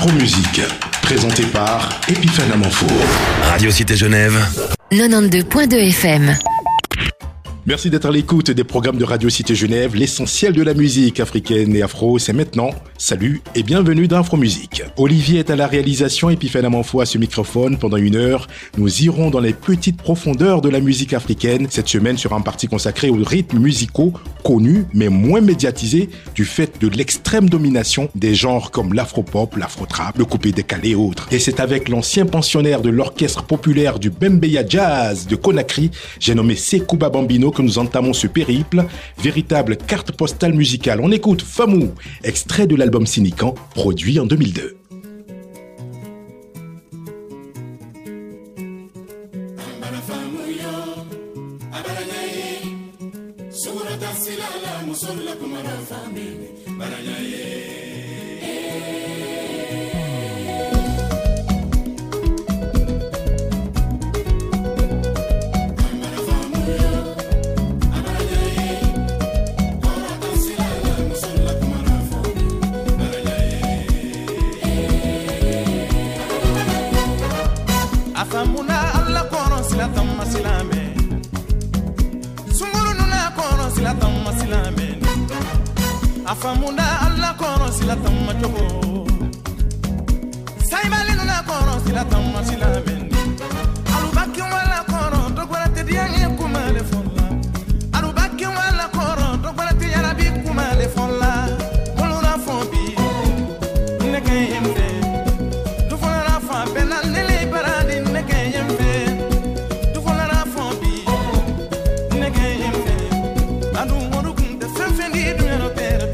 Afro-Musique, présenté par Epiphane Amanfour. Radio Cité Genève. 92.2 FM. Merci d'être à l'écoute des programmes de Radio Cité Genève. L'essentiel de la musique africaine et afro, c'est maintenant. Salut et bienvenue dans Afro-Musique. Olivier est à la réalisation, Epiphane Amanfour à ce microphone. Pendant 1 heure, nous irons dans les petites profondeurs de la musique africaine. Cette semaine sera en partie consacrée aux rythmes musicaux connus mais moins médiatisés du fait de l'extrême domination des genres comme l'afro-pop, l'afro-trap, le coupé-décalé et autres. Et c'est avec l'ancien pensionnaire de l'orchestre populaire du Bembeya Jazz de Conakry, j'ai nommé Sekouba Bambino, que nous entamons ce périple, véritable carte postale musicale. On écoute Famou, extrait de l'album Sinikan, produit en 2002. Afamunda alla kono sila tamma jogo Saimali nuna kono sila tamma sila bendi Alubaki wala kono dogwala te diangi kumale folla Alubaki wala kono dogwala te yarabi kumale folla Muluna fombi neke yembe Dufona la fa bena nele baradi neke yembe Dufona la fombi neke yembe Adu modu kunde fenfendi dunyano pere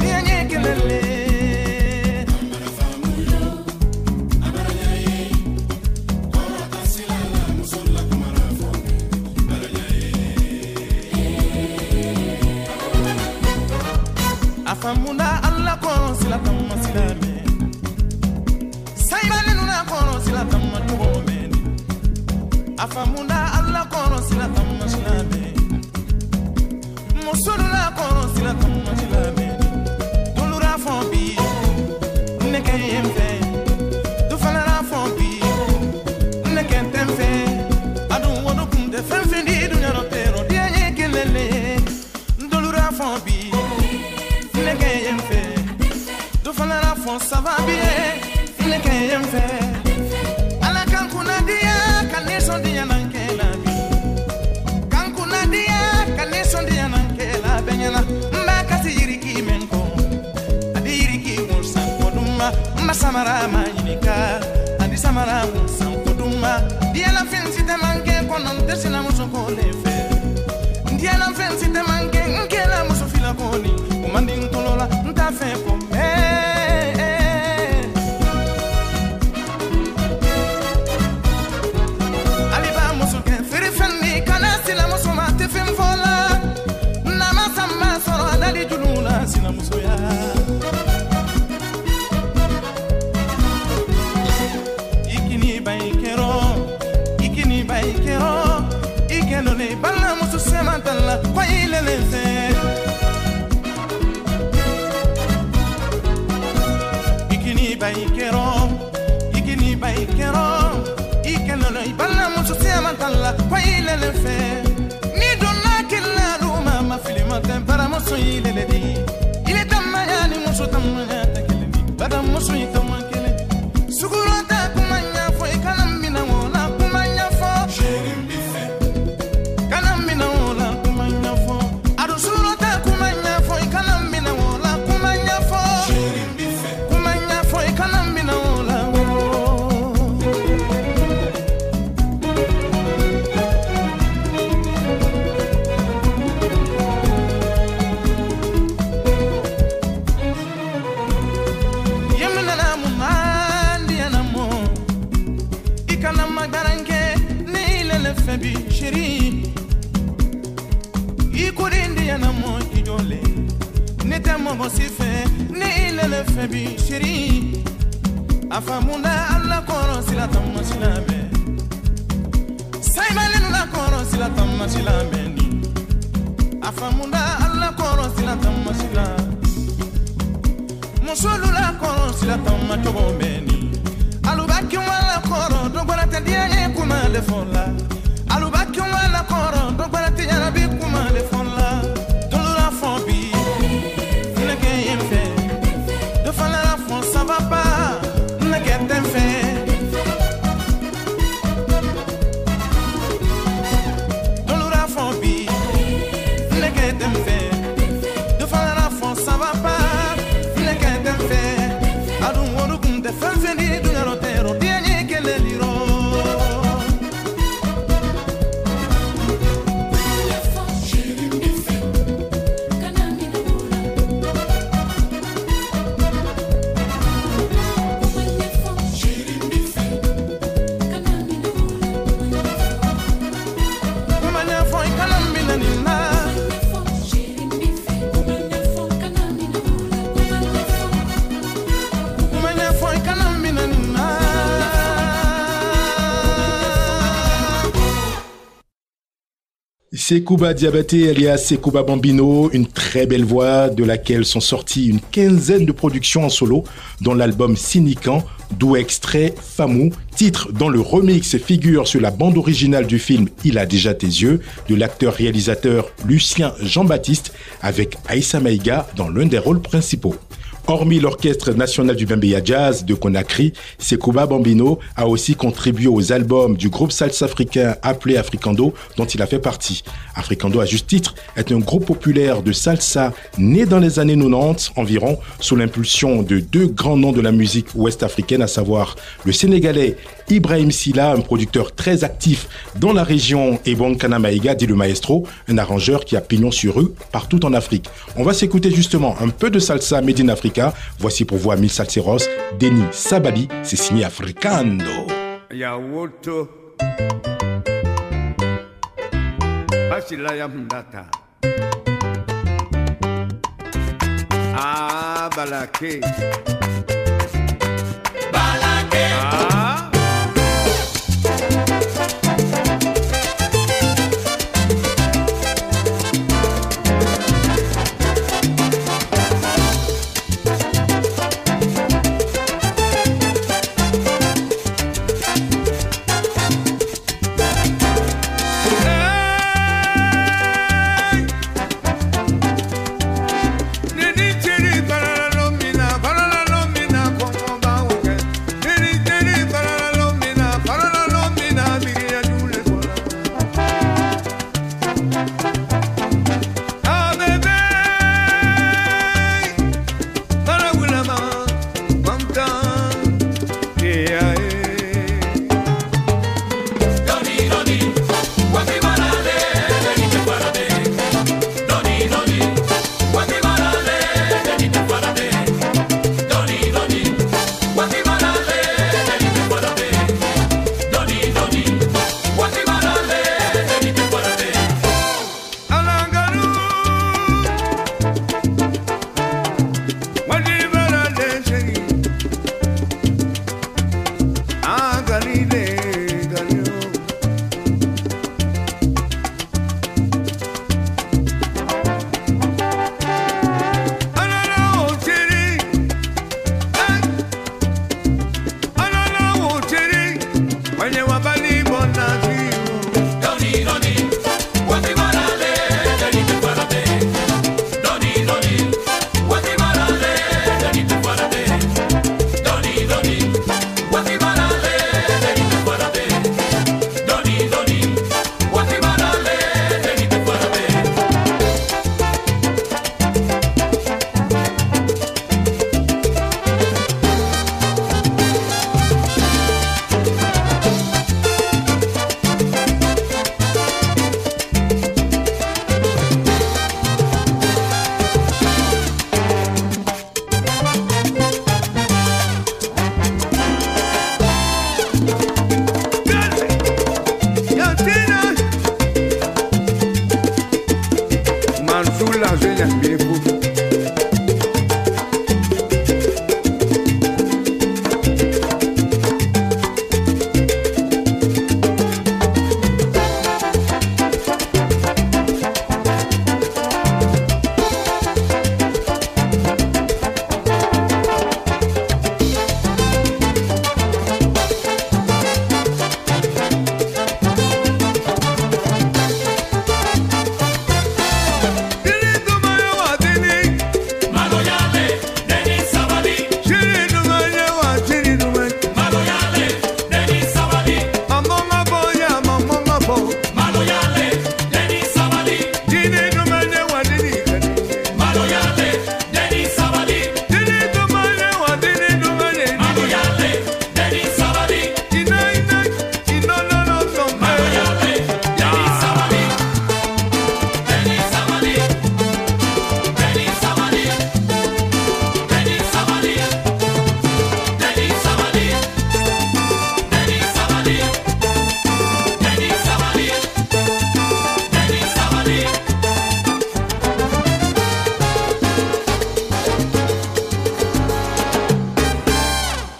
Afamunda alla kono sila tamma sila me Saimani nuna kono sila tamma tuho me Afamunda alla kono sila tamma sila me Musulu la kono sila tamma sila me Dulura fombi neke yemfe Dufala la fombi neke temfe Adu wodu kunde fenfendi dunyano pero dianye kelele Dulura fombi ça va bien, il est qu'un fait. À la cancunadia, canesson dia nankela bi. Cancunadia, canesson dia nankela benyana. Mbakasi yiriki menko, adi yiriki musa koduma. Masamara mayinika, adi samara musa koduma. Dia la fin si te manque konon desina muso kolefe. Dia la fin si te manque nkela muso fila koni. Umandi ntolola ntafe pombe. Sina musoya Ikini baikero Ikeno ne bala musu semantala Kwa ile leze Ikini baikero Ikeno ne bala musu semantala Kwa ile leze Ni donna kila luma mafilima tempara musu ile ledi Bada musu itamakele Sugurata kumanya fo ikanambina wona kumanya fo Sherimbife Kanambina wona kumanya fo Adu surata kumanya fo ikanambina wona kumanya fo Sherimbife Kumanya fo ikanambina wona Febi chéri Ikurindi yana mo kijole Nete mo sife Ne ile le febi chéri Afamunda alla kono sila tamma sila me Saimani nuna kono sila tamma sila me ni Afamunda alla kono sila tamma sila Musulu la kono sila tamma togo me ni le fond là. Alubaki wala koro, donc voilà te yara bi kuma le fond là. Dolora fond bi, ne gagne fait. De fan la fond ça va pas, ne gagne fait. Dolora fond bi, ne gagne fait. De fan la fond ça va pas, ne gagne fait. Adu woru kum de fan feni du ngaro tero, dianye kele liro. Sekouba Diabaté alias Sekouba Bambino, une très belle voix de laquelle sont sorties une quinzaine de productions en solo, dont l'album Cynican, d'où extrait Famou, titre dont le remix figure sur la bande originale du film Il a déjà tes yeux, de l'acteur-réalisateur Lucien Jean-Baptiste, avec Aïssa Maïga dans l'un des rôles principaux. Hormis l'Orchestre national du Bembeya Jazz de Conakry, Sekouba Bambino a aussi contribué aux albums du groupe salsa africain appelé Africando, dont il a fait partie. Africando, à juste titre, est un groupe populaire de salsa né dans les années 90 environ, sous l'impulsion de deux grands noms de la musique ouest-africaine, à savoir le Sénégalais Ibrahim Silla, un producteur très actif dans la région, et Bonkana Maïga, dit le maestro, un arrangeur qui a pignon sur rue partout en Afrique. On va s'écouter justement un peu de salsa made in Africa. Voici pour vous Amil Salseros, Denis Sabali, c'est signé Africando. Yawoto Basila Yamdata Ah Balake Balake Ah Nini chiri, banana no mina,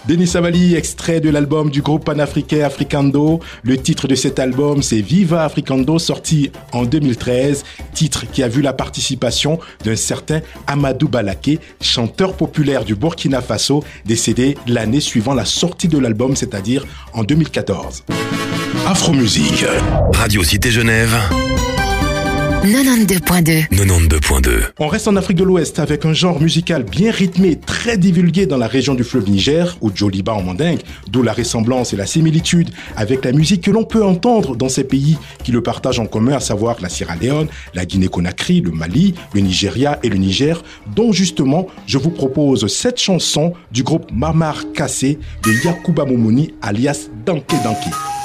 Denis Savali, extrait de l'album du groupe panafricain Africando. Le titre de cet album, c'est Viva Africando, sorti en 2013. Titre qui a vu la participation d'un certain Amadou Balaké, chanteur populaire du Burkina Faso, décédé l'année suivant la sortie de l'album, c'est-à-dire en 2014. Afromusique. Radio Cité Genève. 92.2. 92.2. On reste en Afrique de l'Ouest avec un genre musical bien rythmé, très divulgué dans la région du fleuve Niger, ou Djoliba en mandingue, d'où la ressemblance et la similitude avec la musique que l'on peut entendre dans ces pays qui le partagent en commun, à savoir la Sierra Leone, la Guinée-Conakry, le Mali, le Nigeria et le Niger, dont justement je vous propose cette chanson du groupe Mamar Kassé de Yacouba Moumouni alias Danké Danké.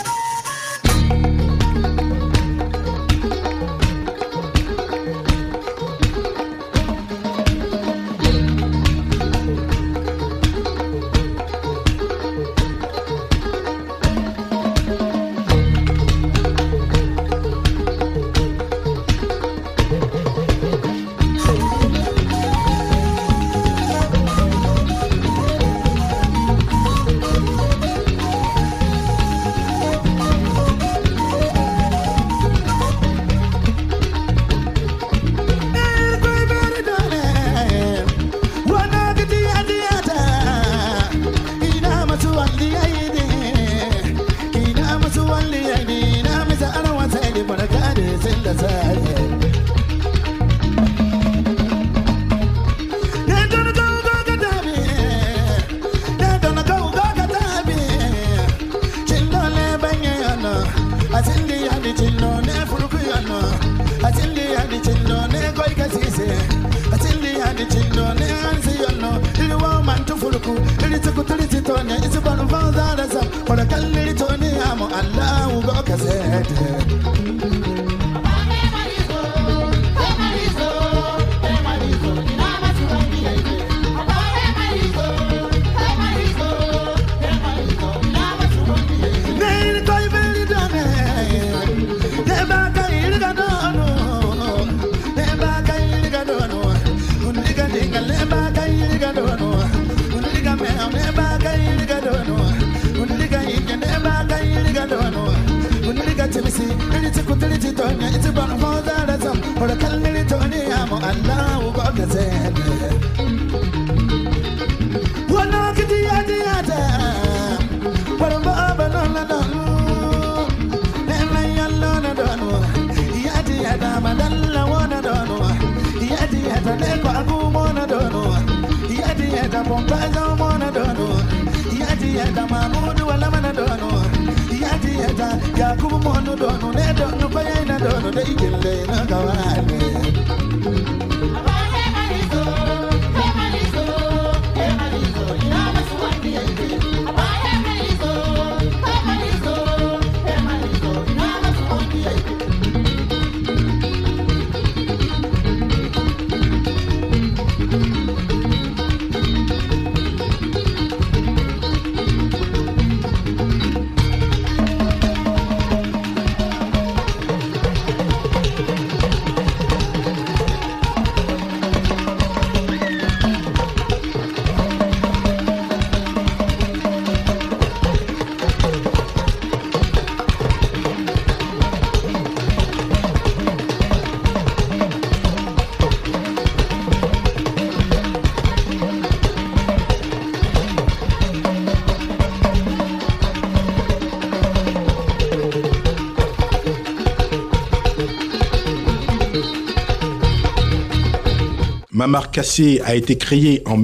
Mamar Kassé a été créé en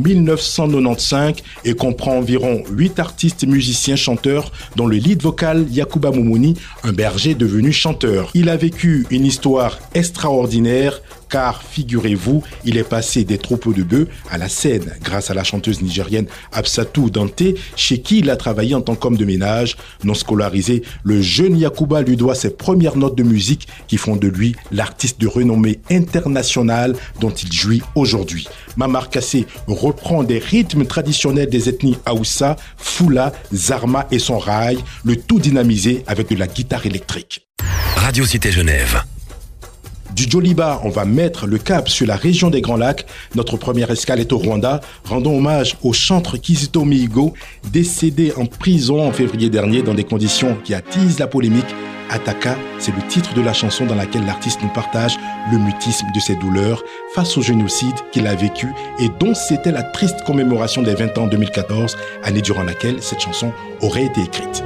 1995 et comprend environ 8 artistes musiciens chanteurs dont le lead vocal Yacouba Moumouni, un berger devenu chanteur. Il a vécu une histoire extraordinaire car, figurez-vous, il est passé des troupeaux de bœufs à la scène grâce à la chanteuse nigérienne Absatou Dante, chez qui il a travaillé en tant qu'homme de ménage. Non scolarisé, le jeune Yacouba lui doit ses premières notes de musique qui font de lui l'artiste de renommée internationale dont il jouit aujourd'hui. Mamar Kassé reprend des rythmes traditionnels des ethnies Haoussa, Foula, Zarma et son rail, le tout dynamisé avec de la guitare électrique. Radio Cité Genève. Du Djoliba, on va mettre le cap sur la région des Grands Lacs. Notre première escale est au Rwanda. Rendons hommage au chantre Kizito Mihigo, décédé en prison en février dernier dans des conditions qui attisent la polémique. Ataka, c'est le titre de la chanson dans laquelle l'artiste nous partage le mutisme de ses douleurs face au génocide qu'il a vécu et dont c'était la triste commémoration des 20 ans en 2014, année durant laquelle cette chanson aurait été écrite.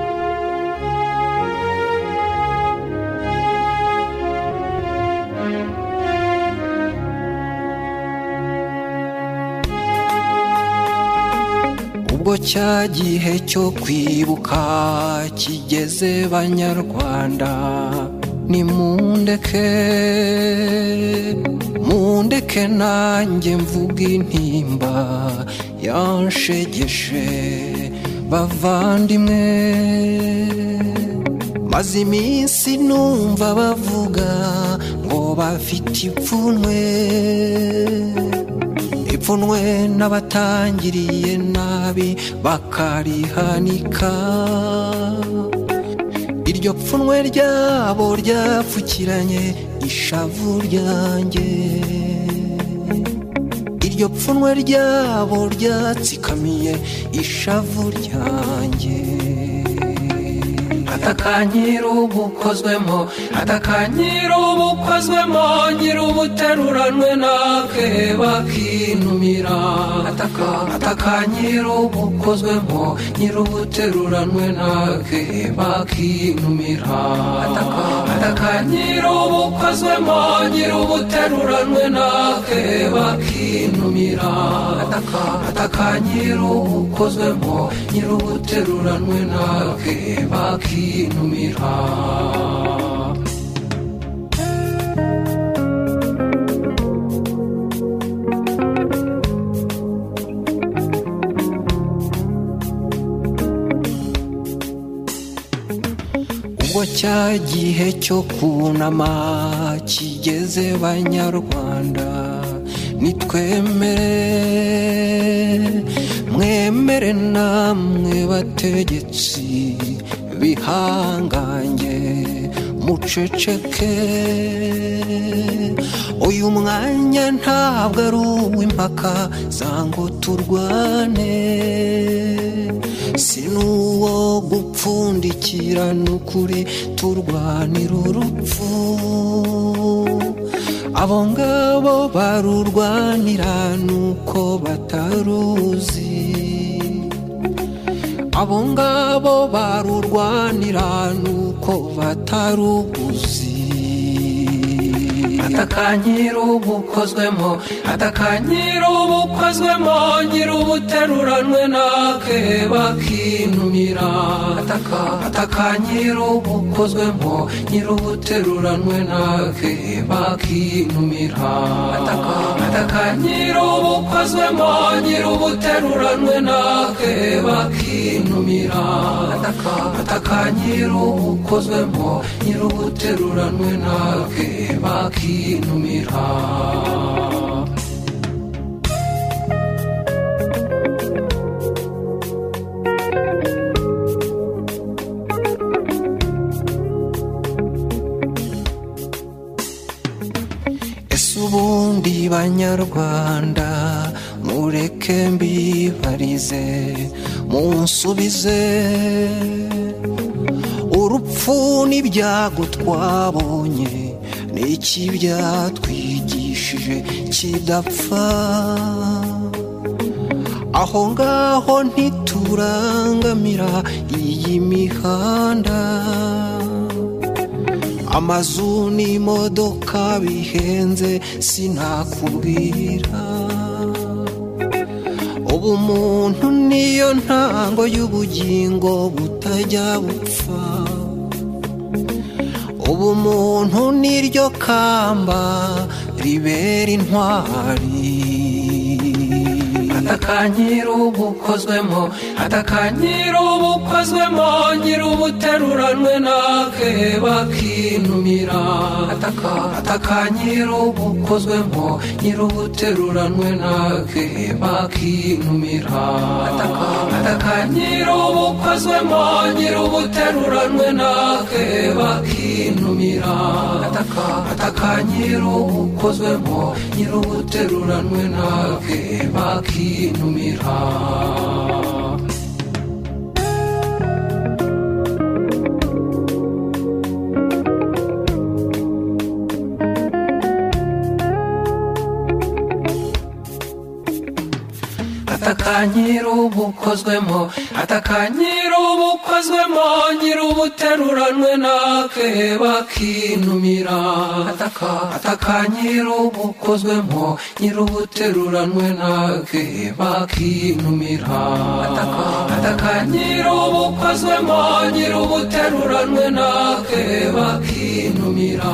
ubwo cya gihe cyo kwibuka kigeze banyarwanda nimundeke nanjye mvuga intimba yanshegeshe bavandimwe maze iminsi numva bavuga ngo bafite ipfunwe n'abatangiriye nabi bakarihanika iryo pfunwe ryabo ryapfukiranye ishavu ryanjye iryo pfunwe ryabo ryatsikamiye ishavu ryanjye atakanyira ubukozwemo nyiri ubuteruranwe nake bakinumira atakanyira ubukozwemo nyiri ubuteruranwe nake bakinumira atakanyira ubukozwemo nyiri ubuteruranwe nake bakinumira atakanyira ubukozwemo nyiri ubuteruranwe nake bakinumira ubwo cya gihe cyo kunama kigeze banyarwanda mwemere namwe bategetsi bihangange muceceke uyu mwanya ntabwo ari uw'impaka zango turwane sinuwo gupfundikira n'ukuri turwanira urupfu abo ngabo barurwanira nuko bataruzi abo ngabo barurwanira nuko bataruguzi atakanyira ubukozwemo nyiri ubuteruranwe nake bakinumira atakanyira ubukozwemo nyiri ubuteruranwe nake bakinumira atakanyira ubukozwemo nyiri ubuteruranwe nake bakinumira atakanyira ubukozwemo nyiri ubuteruranwe nake bakinumira ubundi banyarwanda mureke mbibarize munsubize urupfu n'ibyago twabonye n'iki byatwigishije kidapfa aho ngaho ntiturangamira iyi mihanda amazu n'imodoka bihenze sinakubwira ubumuntu niyo ntango y'ubugingo butajya bupfa ubumuntu niryo kamba ribera intwari atakanyira ubukozwemo atakanyira ubukozwemo nyirubuteruranwe nakeba kinumira atakanyira ubukozwemo nyirubuteruranwe nakeba kinumira atakanyira ubukozwemo nyirubuteruranwe nakeba kinumira atakanyira ubukozwemo nyirubuteruranwe nakeba kinumira atakanyira ubukozwemo atakanyira ubukozwemo nyirubuteruranwe nakeba kinumira atakanyira ubukozwemo nyirubuteruranwe nakeba kinumira atakanyira ubukozwemo nyirubuteruranwe nakeba kinumira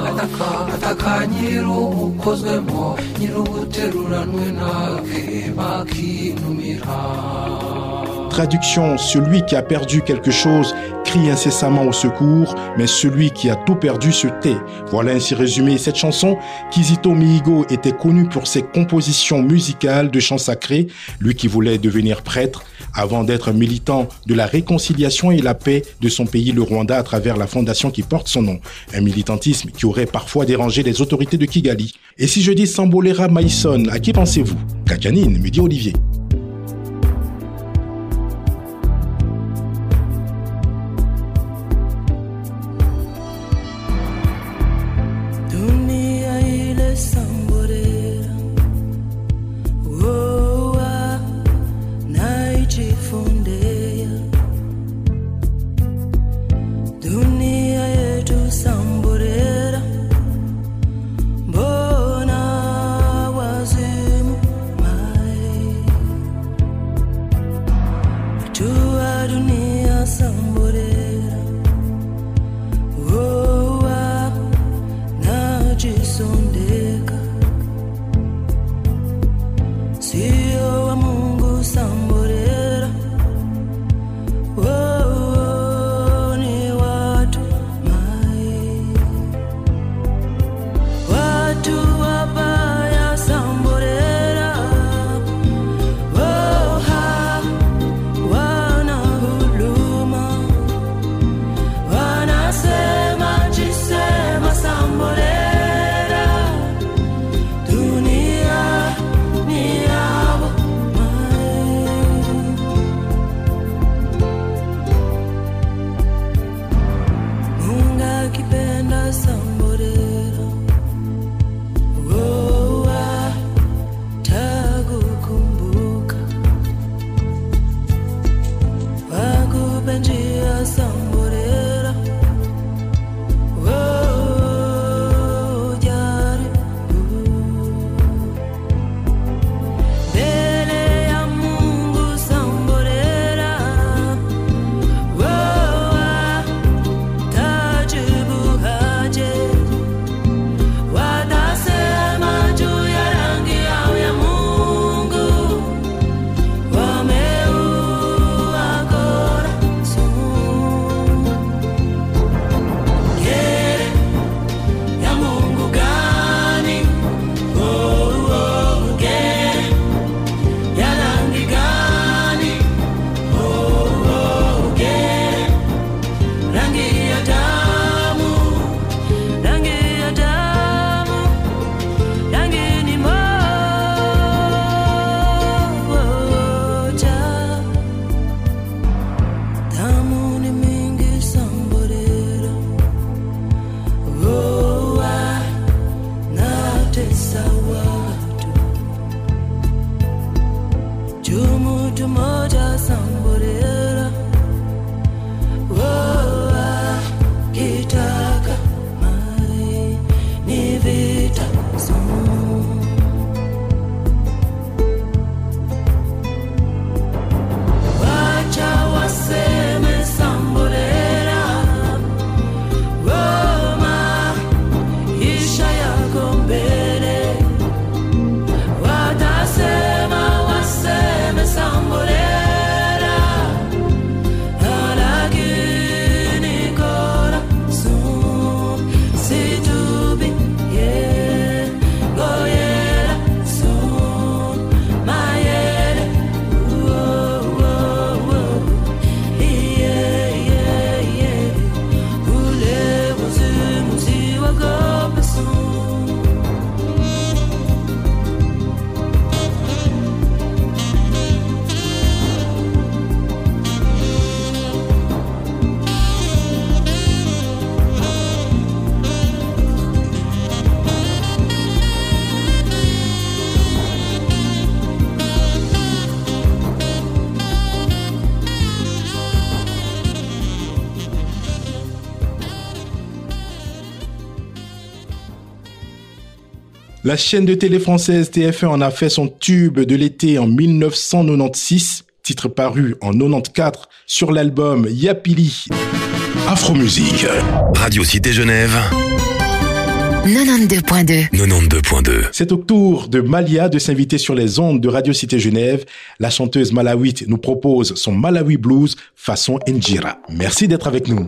atakanyira ubukozwemo nyirubuteruranwe nakeba kinumira. Traduction, celui qui a perdu quelque chose crie incessamment au secours, mais celui qui a tout perdu se tait. Voilà ainsi résumé cette chanson. Kizito Mihigo était connu pour ses compositions musicales de chants sacrés, lui qui voulait devenir prêtre avant d'être militant de la réconciliation et la paix de son pays, le Rwanda, à travers la fondation qui porte son nom. Un militantisme qui aurait parfois dérangé les autorités de Kigali. Et si je dis Sambolera Maïson, à qui pensez-vous? Kakanine, me dit Olivier. Wana hulu La chaîne de télé française TF1 en a fait son tube de l'été en 1996, titre paru en 94 sur l'album Yapili. Afromusique. Radio Cité Genève. 92.2. 92.2. C'est au tour de Malia de s'inviter sur les ondes de Radio Cité Genève. La chanteuse malawite nous propose son Malawi Blues façon Njira. Merci d'être avec nous.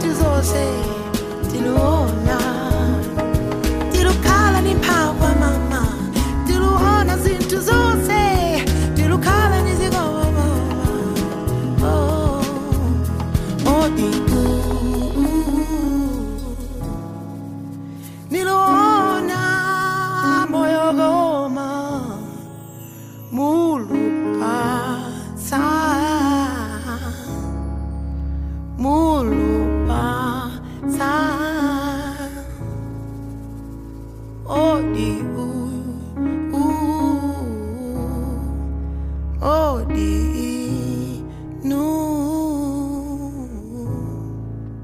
Tiluona, tilukala ni power mama.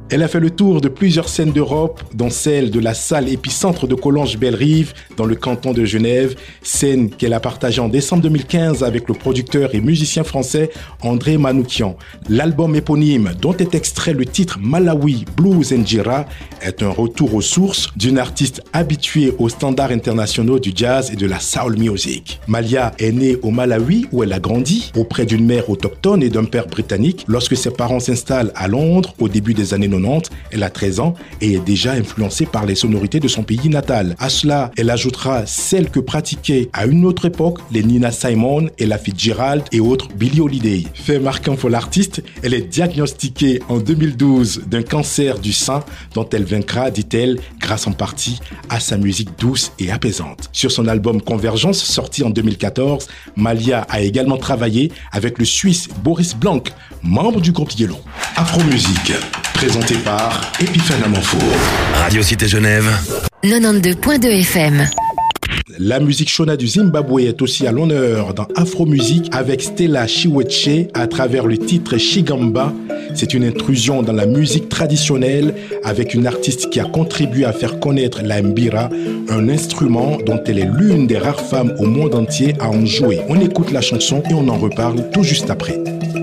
Elle a fait le tour de plusieurs scènes d'Europe, dont celle de la salle épicentre de Collonges-Bellerive, dans le canton de Genève, scène qu'elle a partagée en décembre 2015 avec le producteur et musicien français André Manoukian. L'album éponyme, dont est extrait le titre Malawi Blues Njira, est un retour aux sources d'une artiste habituée aux standards internationaux du jazz et de la soul music. Malia est née au Malawi, où elle a grandi, auprès d'une mère autochtone et d'un père britannique. Lorsque ses parents s'installent à Londres, au début des années 90, elle a 13 ans et est déjà influencée par les sonorités de son pays natal. À cela, elle ajoutera celles que pratiquaient à une autre époque les Nina Simone, Ella Fitzgerald et autres Billie Holiday. Fait marquant pour l'artiste, elle est diagnostiquée en 2012 d'un cancer du sein dont elle vaincra, dit-elle, grâce en partie à sa musique douce et apaisante. Sur son album Convergence, sorti en 2014, Malia a également travaillé avec le Suisse Boris Blanc, membre du groupe Yellow. Afro-musique, présenté par Epiphane Amanfour. Radio Cité Genève. 92.2 FM. La musique Shona du Zimbabwe est aussi à l'honneur dans Afro-musique avec Stella Chiweche à travers le titre Shigamba. C'est une intrusion dans la musique traditionnelle avec une artiste qui a contribué à faire connaître la mbira, un instrument dont elle est l'une des rares femmes au monde entier à en jouer. On écoute la chanson et on en reparle tout juste après.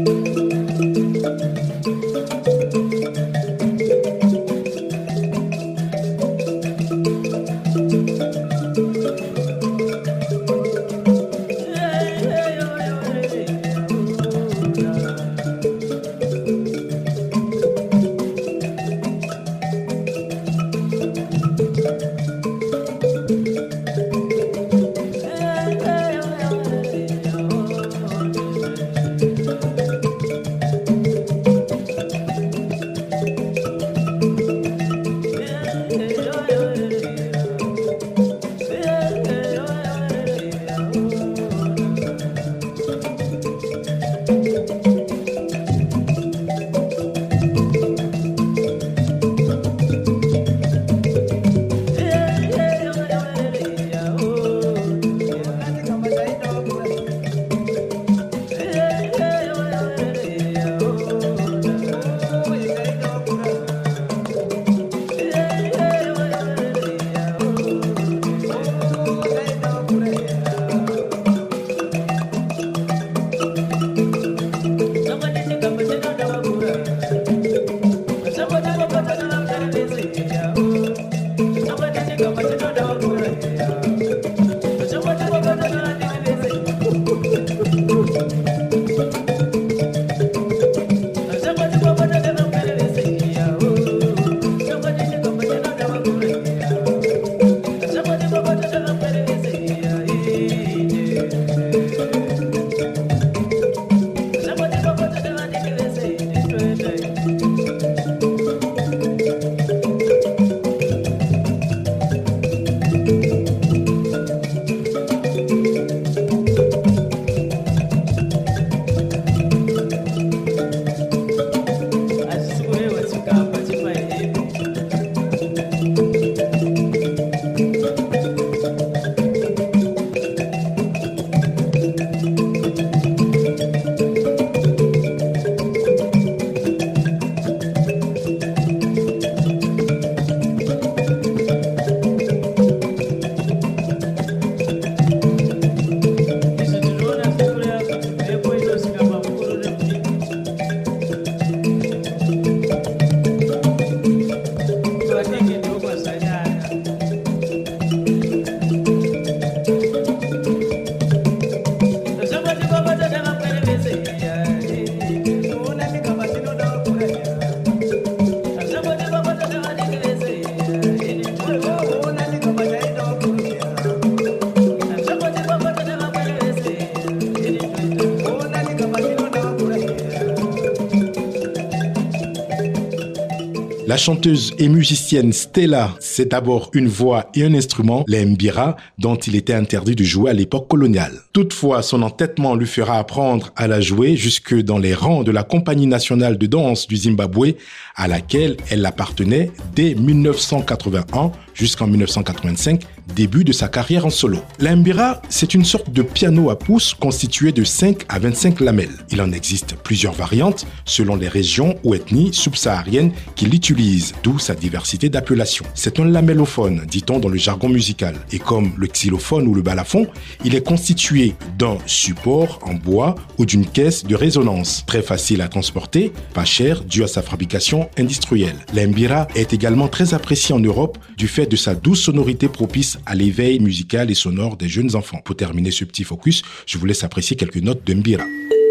La chanteuse et musicienne Stella, c'est d'abord une voix et un instrument, la mbira, dont il était interdit de jouer à l'époque coloniale. Toutefois, son entêtement lui fera apprendre à la jouer jusque dans les rangs de la Compagnie nationale de danse du Zimbabwe, à laquelle elle appartenait dès 1981 jusqu'en 1985, début de sa carrière en solo. La mbira, c'est une sorte de piano à pouces constitué de 5 à 25 lamelles. Il en existe plusieurs variantes selon les régions ou ethnies subsahariennes qui l'utilisent, d'où sa diversité d'appellations. C'est un lamellophone, dit-on dans le jargon musical. Et comme le xylophone ou le balafon, il est constitué d'un support en bois ou d'une caisse de résonance. Très facile à transporter, pas cher, dû à sa fabrication industrielle. La mbira est également très appréciée en Europe du fait de sa douce sonorité propice à l'éveil musical et sonore des jeunes enfants. Pour terminer ce petit focus, je vous laisse apprécier quelques notes de mbira.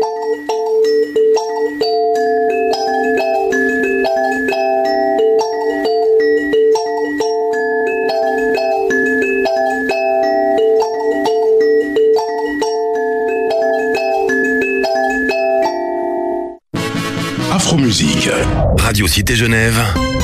Afromusique. Radio Cité Genève.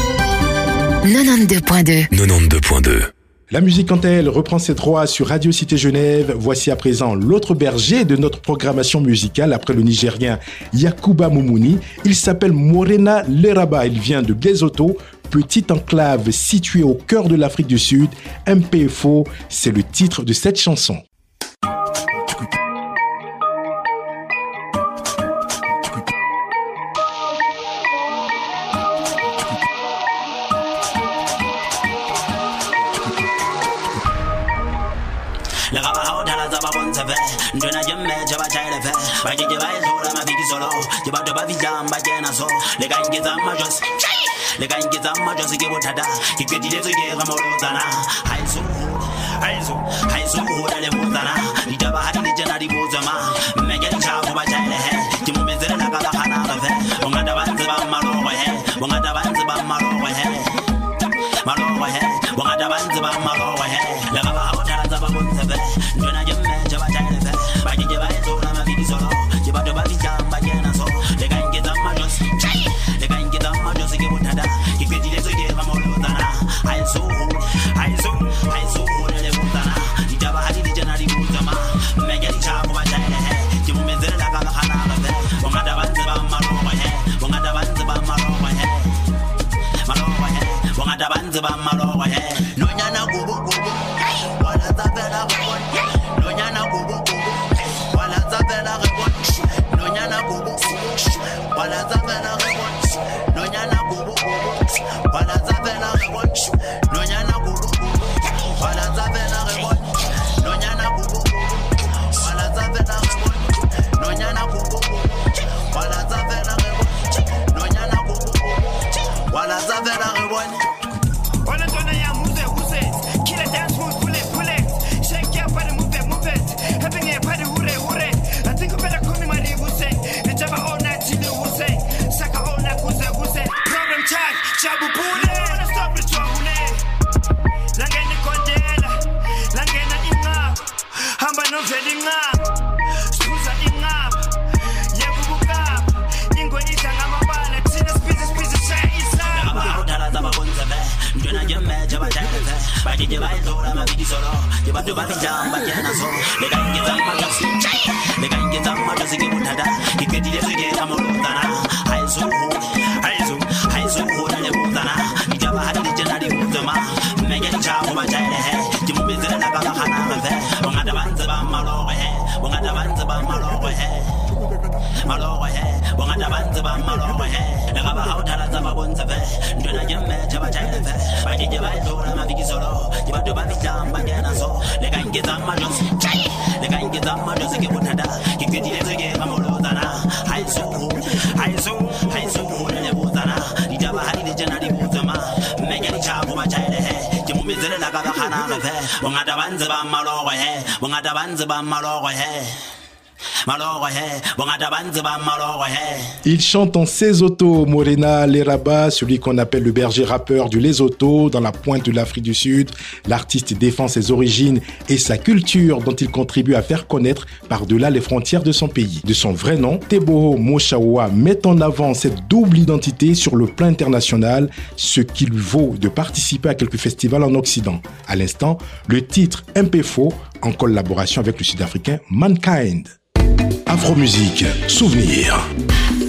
92.2. 92.2. La musique, quant à elle, reprend ses droits sur Radio Cité Genève. Voici à présent l'autre berger de notre programmation musicale après le Nigérien Yakuba Moumouni. Il s'appelle Morena Leraba. Il vient de Lesotho, petite enclave située au cœur de l'Afrique du Sud. MPFO, c'est le titre de cette chanson. Ndona jemme jaba chaile fe baje je bai zola ma bigi solo je ba do ba vijamba jena so le ga ingiza majos le ga ingiza majos ke botada ke kwedi lezo ke ga molozana haizo le mozana ni jaba hadi le jena di mozama mege cha ko ba chaile he ti mo mezere na ga khana ga fe onga da banze ba malo he onga da banze ba malo he onga da banze ba malo he le ga ba hota za ba bonze fe ndona jemme jaba chaile Il chante en Sesotho, Morena Leraba, celui qu'on appelle le berger rappeur du Lesotho, dans la pointe de l'Afrique du Sud. L'artiste défend ses origines et sa culture dont il contribue à faire connaître par-delà les frontières de son pays. De son vrai nom, Teboho Moshawa met en avant cette double identité sur le plan international, ce qui lui vaut de participer à quelques festivals en Occident. À l'instant, le titre MPFO en collaboration avec le Sud-Africain Mankind. Afromusique, souvenir.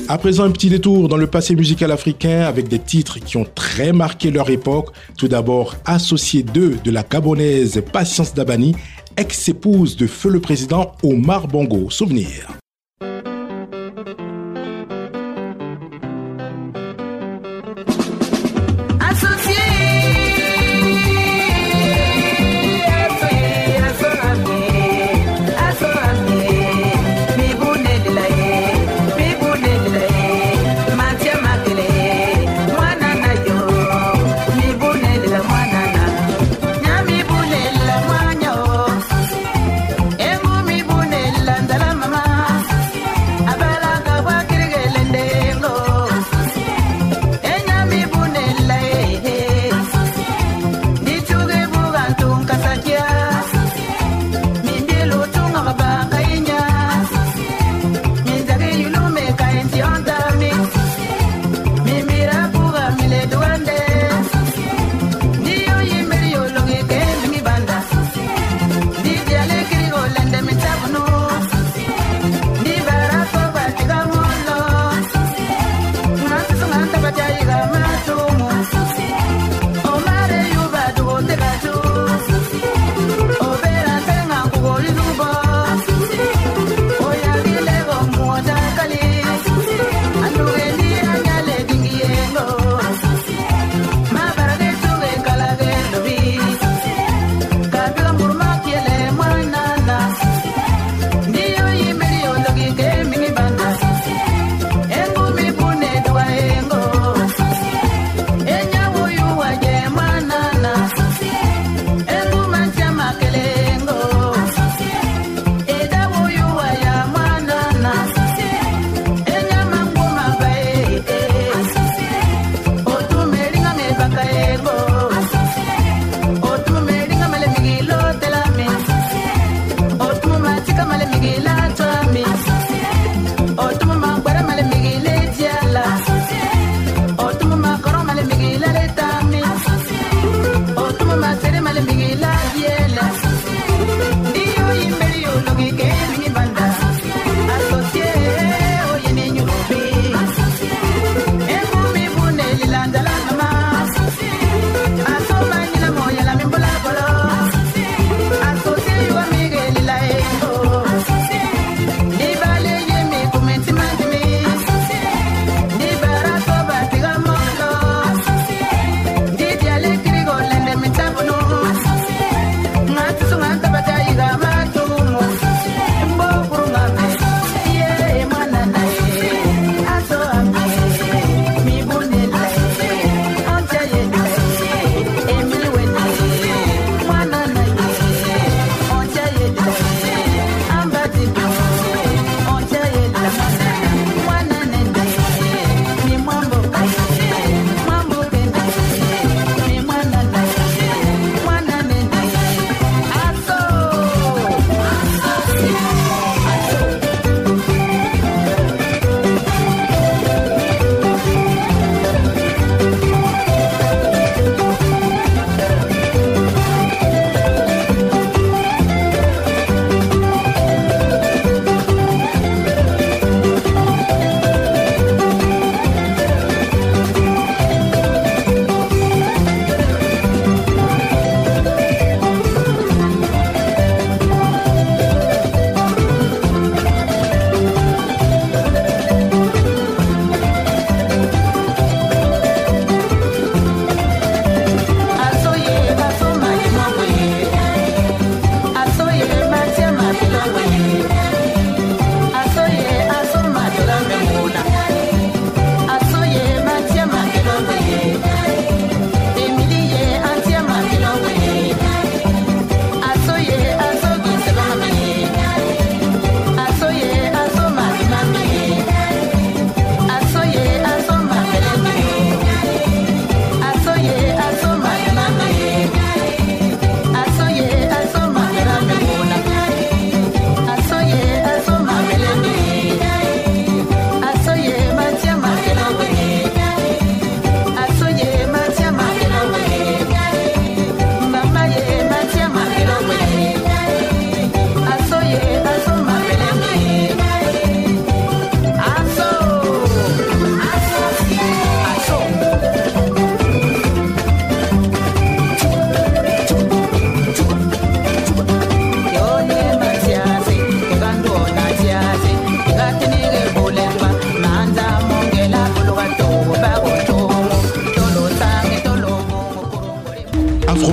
À présent, un petit détour dans le passé musical africain avec des titres qui ont très marqué leur époque. Tout d'abord, Associé 2 de la Gabonaise Patience Dabani, ex-épouse de Feu le Président Omar Bongo. Souvenir. Mama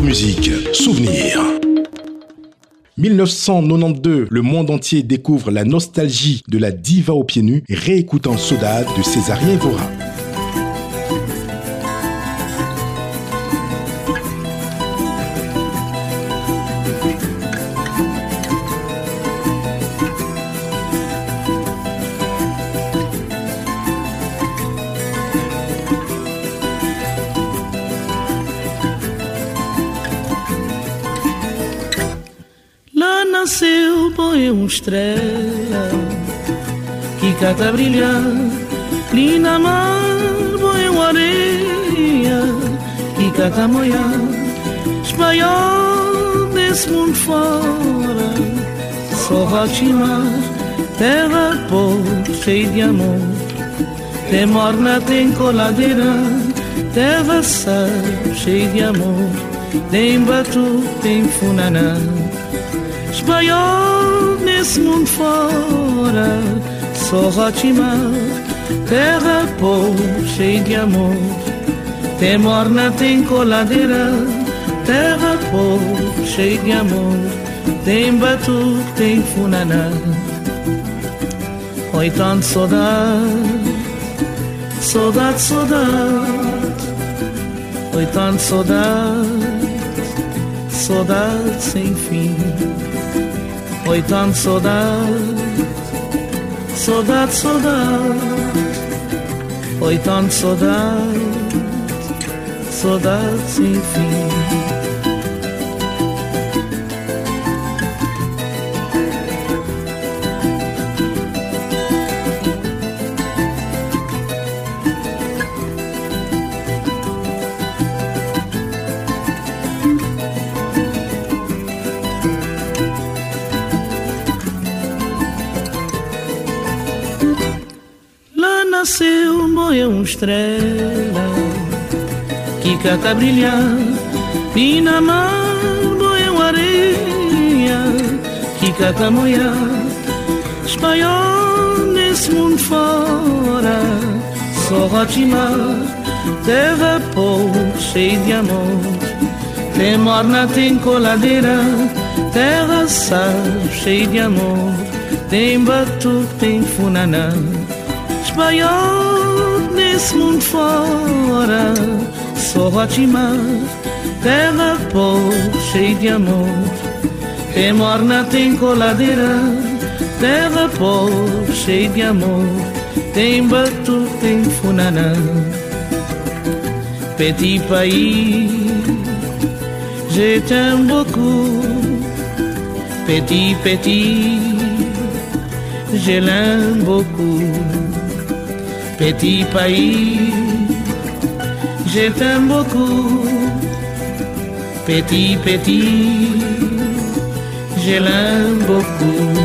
Afromusique, souvenir. 1992, le monde entier découvre la nostalgie de la diva aux pieds nus, réécoutant Saudade de Césarien Evora. Nasceu, põe uma estrela que cata brilhar, ali na mar, põe uma areia que cata moiar, espanhol desse mundo fora, só rotimar, terra pobre, cheia de amor, tem morna, tem coladeira, terra sal, cheia de amor, tem batu, tem funaná. Espanhol nesse mundo fora, só rotimar, terra pobre, cheia de amor, tem morna, tem coladeira, terra pobre, cheia de amor, tem batuque, tem funaná. Oi, tanto saudade, saudade, saudade, oi, tanto saudade, saudade sem fim. Oi, tanto saudade, saudade, saudade. Oi, tanto saudade, saudade sem fim. Nasceu, boia uma estrela que cata brilhar, e na mar, boia uma areia que cata moiar, espanhol nesse mundo fora, só rotimar, terra pobre, cheia de amor, tem morna, tem coladeira, terra sal, cheia de amor, tem batuque, tem funaná. Espanhol nesse mundo fora, só rotimar, terra pobre, cheia de amor, tem morna, tem coladeira, terra pobre, cheia de amor, tem batuque, tem funaná. Petit pays, je t'aime beaucoup, petit, petit, je l'aime beaucoup. Petit pays, je t'aime beaucoup. Petit, petit, je l'aime beaucoup.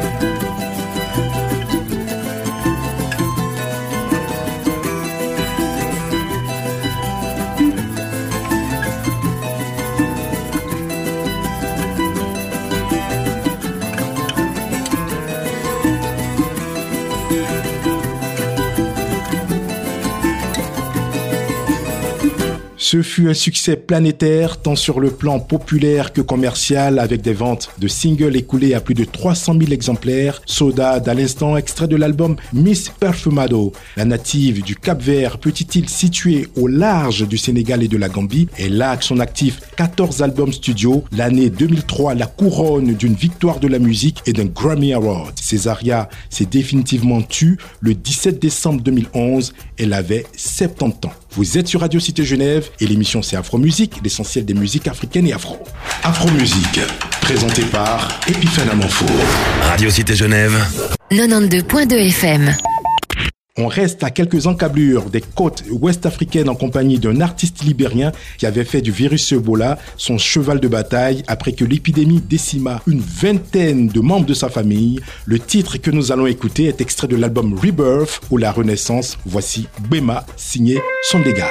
Ce fut un succès planétaire tant sur le plan populaire que commercial avec des ventes de singles écoulés à plus de 300 000 exemplaires. Saudade à l'instant, extrait de l'album Miss Perfumado. La native du Cap-Vert, petite île située au large du Sénégal et de la Gambie, elle a à son actif 14 albums studio. L'année 2003 la couronne d'une victoire de la musique et d'un Grammy Award. Césaria s'est définitivement tue le 17 décembre 2011. Elle avait 70 ans. Vous êtes sur Radio Cité Genève et l'émission c'est Afromusique, l'essentiel des musiques africaines et afro. Afromusique, présenté par Epiphane Amanfour. Radio Cité Genève. 92.2 FM. On reste à quelques encablures des côtes ouest africaines en compagnie d'un artiste libérien qui avait fait du virus Ebola son cheval de bataille après que l'épidémie décima une vingtaine de membres de sa famille. Le titre que nous allons écouter est extrait de l'album Rebirth ou La Renaissance. Voici Bema signé Sondégard.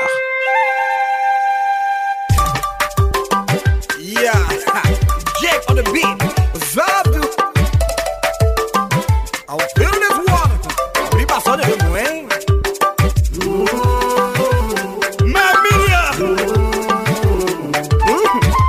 Yeah, Jack on the beat. Zabdo. I'll fill this water. Be passando de bem. Mamia.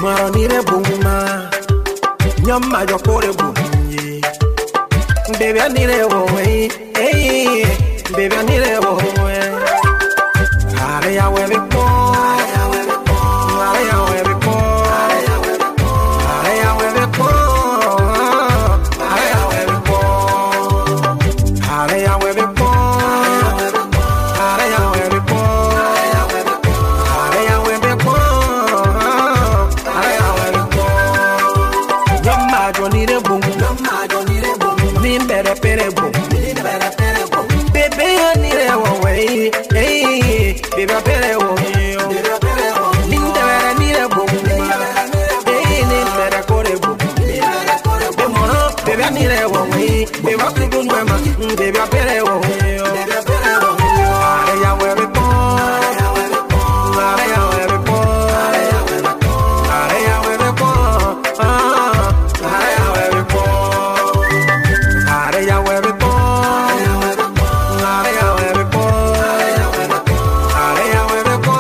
Maronire bungma Nyama jokore bunyi Baby anire wowe Hey Baby anire wowe Are ya wewe po Are ya wewe po Are ya wewe po Are ya wewe po Are ya wewe po Are ya wewe po Are ya wewe po Are ya wewe po Are ya wewe po Nyama jonire bungu Min bere pere bungu Baby anire wowe Hey Baby pere wowe Linde bere nire bungu Hey nire kore bungu Bemono Baby anire wowe Baby kugun wema Baby pere wowe Are ya wewe po Are ya wewe po Are ya wewe po Are ya wewe po Are ya wewe po Are ya wewe po Are ya wewe po Are ya wewe po Are ya wewe po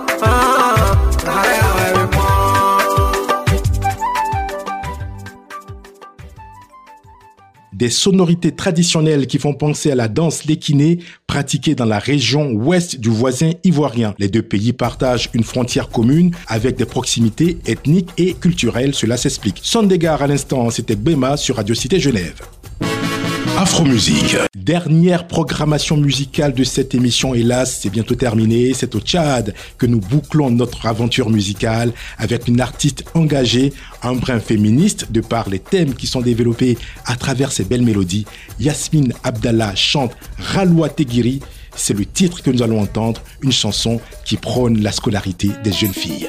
Des sonorités traditionnelles qui font penser à la danse lékinée pratiquée dans la région ouest du voisin ivoirien. Les deux pays partagent une frontière commune avec des proximités ethniques et culturelles, cela s'explique. Sondégar à l'instant, c'était Bema sur Radio Cité Genève. Afromusique. Dernière programmation musicale de cette émission, hélas, c'est bientôt terminé. C'est au Tchad que nous bouclons notre aventure musicale avec une artiste engagée, un brin féministe de par les thèmes qui sont développés à travers ces belles mélodies. Yasmine Abdallah chante Raloua Teguiri. C'est le titre que nous allons entendre, une chanson qui prône la scolarité des jeunes filles.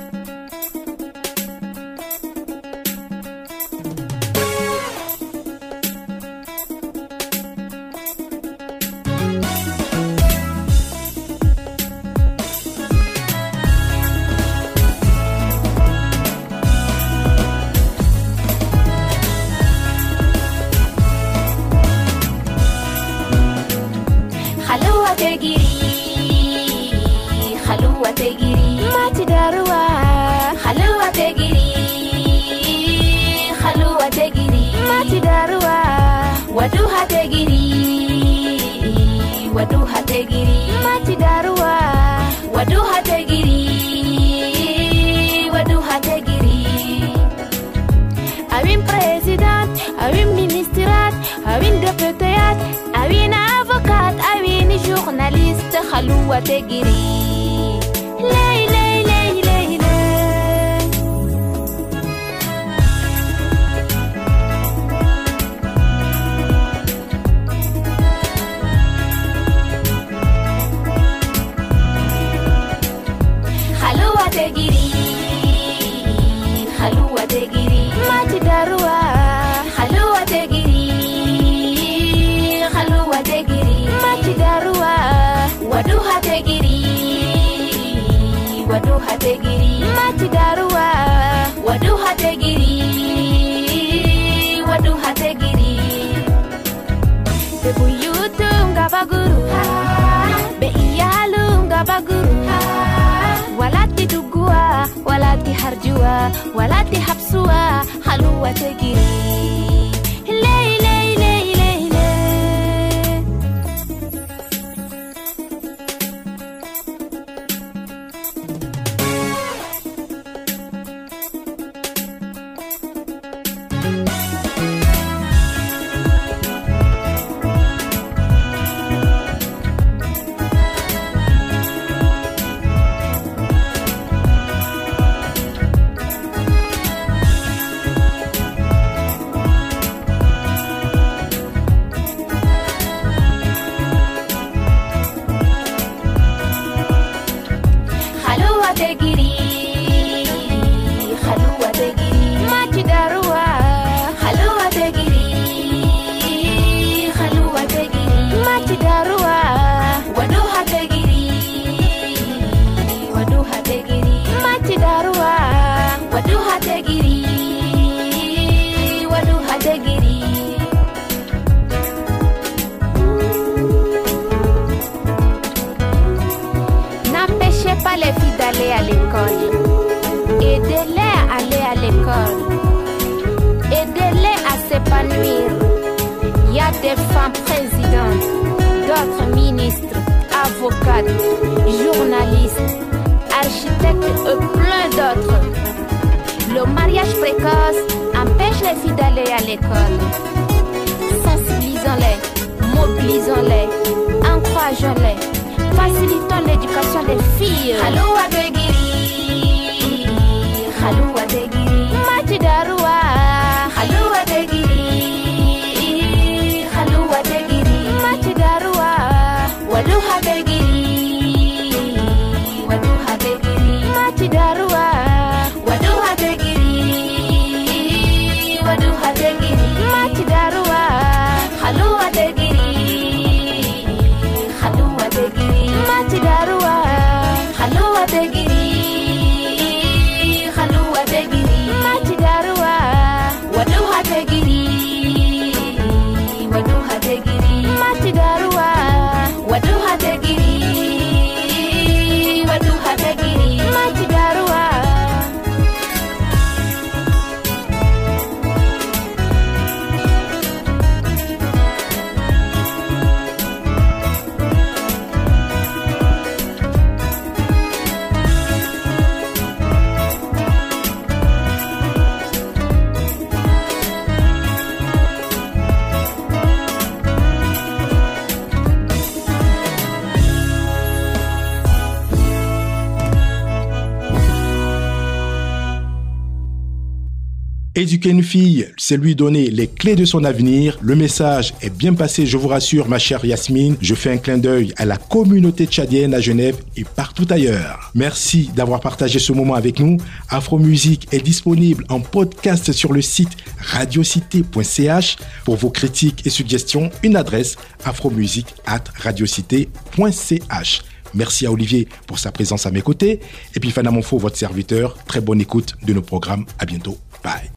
Walati hapsua halua tegiri pas les filles d'aller à l'école. a des femmes présidentes, d'autres ministres, avocates, journalistes, architectes et plein d'autres. Le mariage précoce empêche les filles d'aller à l'école. Sensibilisons-les, mobilisons-les, encourageons-les, facilitons l'éducation des filles. Haloua Degiri, Haloua Degiri, Matidarua, Haloua Degiri, Haloua Degiri, Matidarua, Waluha Degiri, Waluha Degiri, Matidarua, Waluha Degiri, Waluha Degiri, Matidarua, Haloua Degiri, Haloua Degiri, Matidarua, Haloua Degiri, Haloua Degiri, Matidarua, Waluha Degiri, Waluha Degiri, Matidarua, Waluha Degiri, Waluha Degiri, Matidarua. Éduquer une fille, c'est lui donner les clés de son avenir. Le message est bien passé, je vous rassure, ma chère Yasmine. Je fais un clin d'œil à la communauté tchadienne à Genève et partout ailleurs. Merci d'avoir partagé ce moment avec nous. Afro Musique est disponible en podcast sur le site radiocité.ch. Pour vos critiques et suggestions, une adresse afromusique@radiocité.ch. Merci à Olivier pour sa présence à mes côtés. Et puis Fana Monfo, votre serviteur. Très bonne écoute de nos programmes. À bientôt. Bye.